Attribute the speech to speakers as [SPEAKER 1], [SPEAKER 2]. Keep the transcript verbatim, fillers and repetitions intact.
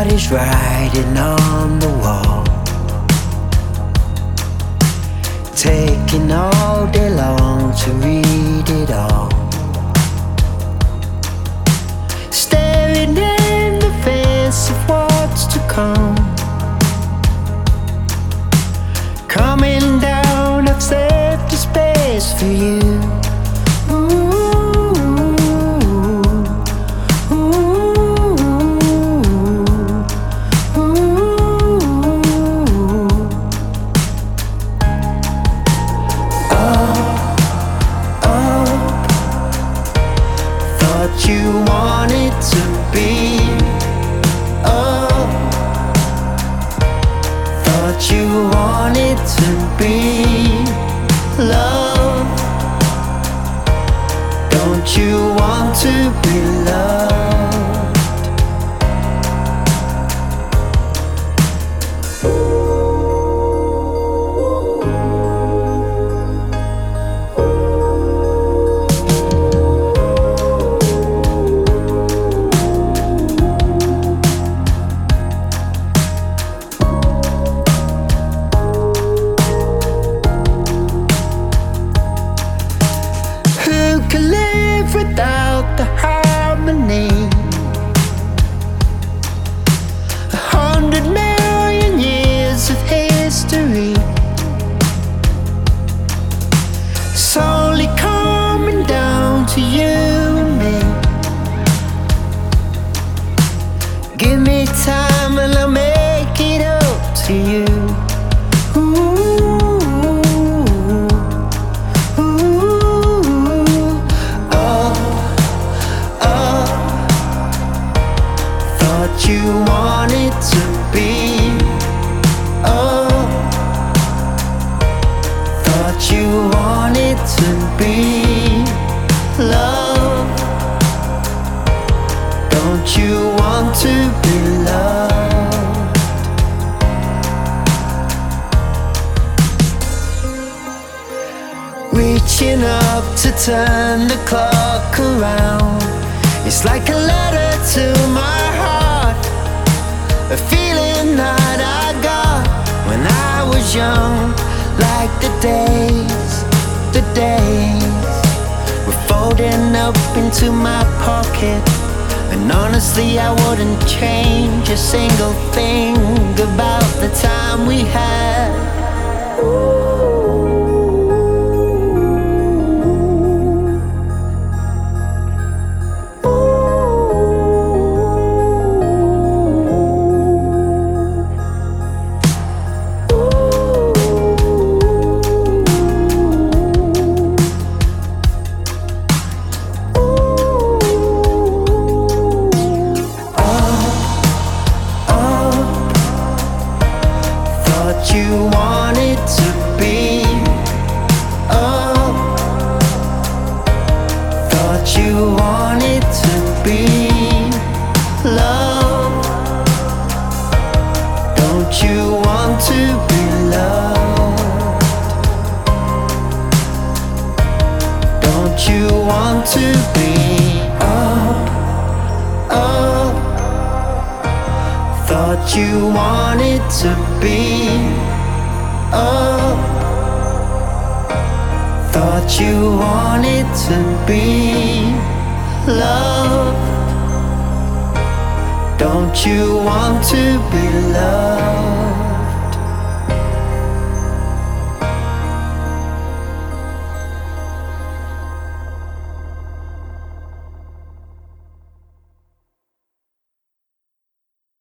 [SPEAKER 1] is writing on the wall, taking all day long to read it all, staring in the face of what's to come. Coming down, I've saved a space for you. You wanted to be up, thought you wanted to be loved. Don't you want to be loved? Can live without the harmony. A hundred million years of history, slowly coming down to you and me. Give me time and I'll make it up to you. You wanted to be up, thought you wanted to be loved. Don't you want to be loved? Reaching up to turn the clock around, it's like a letter to my heart, a feeling that I got when I was young. Like the days, the days were folding up into my pocket, and honestly I wouldn't change a single thing about the time we had. You wanted to be up, thought you wanted to be loved. Don't you want to be loved? Don't you want to be up, up? Thought you wanted to be up, thought you wanted to be loved. Don't you want to be loved?